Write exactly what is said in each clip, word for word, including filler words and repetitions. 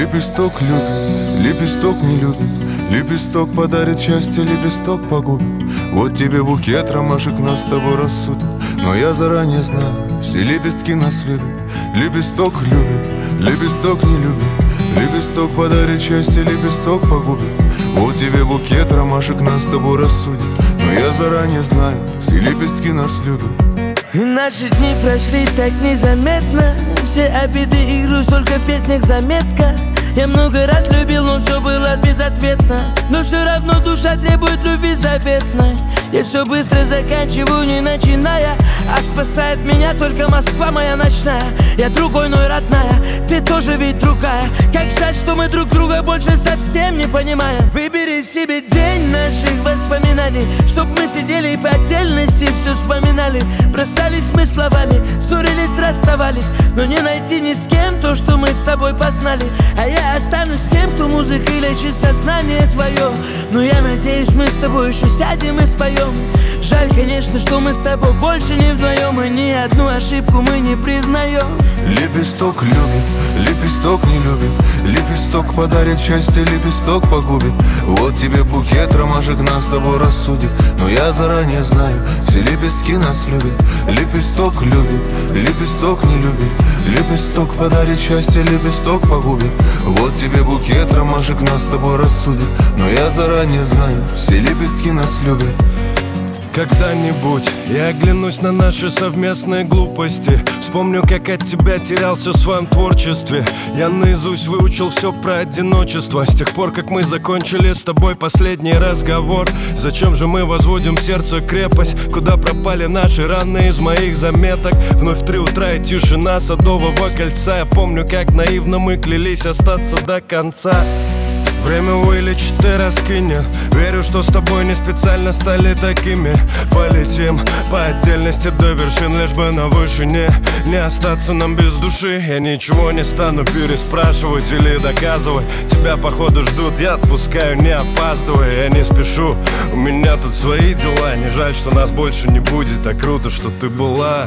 Лепесток любит, лепесток не любит. Лепесток подарит счастье, лепесток погубит. Вот тебе букет ромашек нас с тобой рассудит. Но я заранее знаю, все лепестки нас любят. Лепесток любит, лепесток не любит. Лепесток подарит счастье, лепесток погубит. Вот тебе букет ромашек нас с тобой рассудит. Но я заранее знаю, все лепестки нас любят. И наши дни прошли так незаметно. Все обиды и грусть только в песнях заметка. Я много раз любил, но все было безответно. Но все равно душа требует любви заветной. Я все быстро заканчиваю, не начиная. А спасает меня только Москва моя ночная. Я другой, но и родная, ты тоже ведь другая. Как жаль, что мы друг друга больше совсем не понимаем. Выбери себе день наших воспоминаний, чтоб мы сидели и по отдельности все вспоминали. Бросались мы словами, ссорились, расставались. Но не найти ни с кем то, что мы с тобой познали. А я останусь тем, кто музыкой лечит сознание твое. Но я надеюсь, мы с тобой еще сядем и споем. Жаль, конечно, что мы с тобой больше не вдвоем. И ни одну ошибку мы не признаем. Лепесток любит, лепесток не любит. Лепесток подарит счастье, лепесток погубит. Вот тебе букет ромашек нас с тобой рассудит. Но я заранее знаю, все лепестки нас любят. Лепесток любит, лепесток не любит. Лепесток подарит счастье, лепесток погубит. Вот тебе букет ромашек нас с тобой рассудит. Но я заранее знаю, все лепестки нас любят. Когда-нибудь я оглянусь на наши совместные глупости. Вспомню, как от тебя терялся в своем творчестве. Я наизусть выучил все про одиночество. С тех пор, как мы закончили с тобой последний разговор. Зачем же мы возводим в сердце крепость? Куда пропали наши раны из моих заметок? Вновь три утра и тишина Садового кольца. Я помню, как наивно мы клялись остаться до конца. Время вылечит и раскинет. Верю, что с тобой не специально стали такими. Полетим по отдельности до вершин, лишь бы на вышине не остаться нам без души. Я ничего не стану переспрашивать или доказывать. Тебя походу ждут, я отпускаю, не опаздывай. Я не спешу, у меня тут свои дела. Не жаль, что нас больше не будет, а круто, что ты была.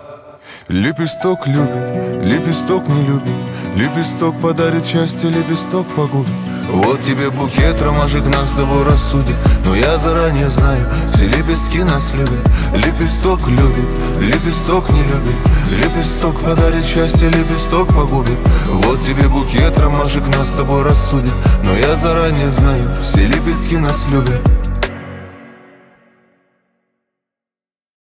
Лепесток любит, лепесток не любит. Лепесток подарит счастье, лепесток погубит. Вот тебе букет ромашек нас с тобой рассудит. Но я заранее знаю, все лепестки нас любят. Лепесток любит, лепесток не любит. Лепесток подарит счастье, лепесток погубит. Вот тебе букет ромашек нас с тобой рассудит. Но я заранее знаю, все лепестки нас любят.